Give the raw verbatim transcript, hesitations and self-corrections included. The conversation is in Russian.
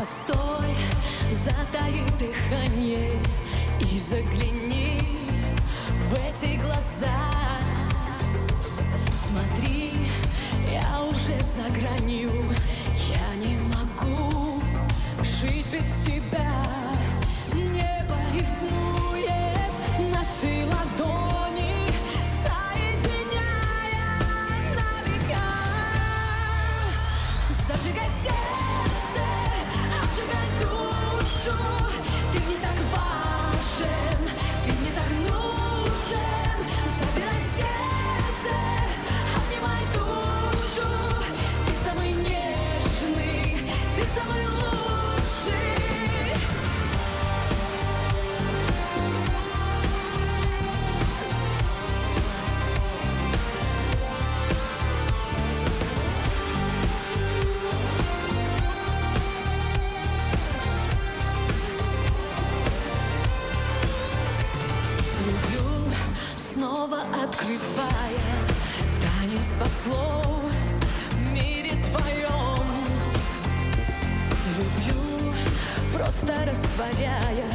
Постой, затаи дыхание и загляни в эти глаза. Смотри, я уже за гранью, я не могу жить без тебя. Небо рифмует наши ладони, соединяя на века. Зажигай сердце, обжигай душу. Ты мне так важен, ты мне так нужен. Забирай сердце, обнимай душу. Ты самый нежный, ты самый лучший. Люблю, снова открывая таинство слов в мире твоем. Люблю, просто растворяя